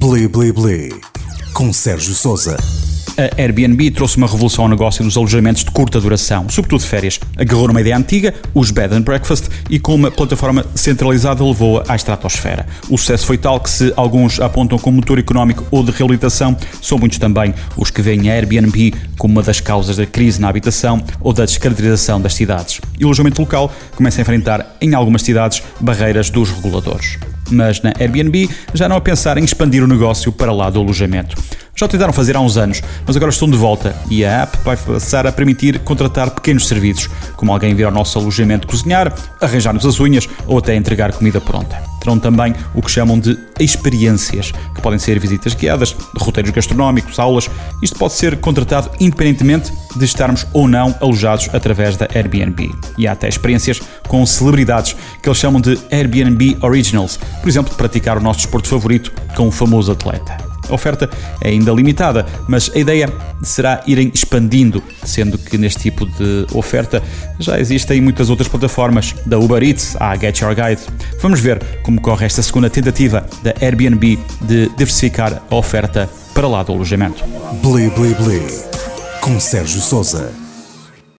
Bli Bli Bli, com Sérgio Sousa. A Airbnb trouxe uma revolução ao negócio dos alojamentos de curta duração, sobretudo de férias. Agarrou numa ideia antiga, os bed and breakfast, e com uma plataforma centralizada levou-a à estratosfera. O sucesso foi tal que, se alguns apontam como motor económico ou de reabilitação, são muitos também os que veem a Airbnb como uma das causas da crise na habitação ou da descaracterização das cidades. E o alojamento local começa a enfrentar, em algumas cidades, barreiras dos reguladores. Mas na Airbnb já não a pensar em expandir o negócio para lá do alojamento. Já o tentaram fazer há uns anos, mas agora estão de volta e a app vai passar a permitir contratar pequenos serviços, como alguém vir ao nosso alojamento cozinhar, arranjar-nos as unhas ou até entregar comida pronta. Terão também o que chamam de experiências, que podem ser visitas guiadas, roteiros gastronómicos, aulas. Isto pode ser contratado independentemente de estarmos ou não alojados através da Airbnb. E há até experiências com celebridades, que eles chamam de Airbnb Originals, por exemplo, praticar o nosso desporto favorito com um famoso atleta. A oferta é ainda limitada, mas a ideia será irem expandindo, sendo que neste tipo de oferta já existem muitas outras plataformas, da Uber Eats à Get Your Guide. Vamos ver como corre esta segunda tentativa da Airbnb de diversificar a oferta para lá do alojamento. Bli Bli Bli, com Sérgio Sousa.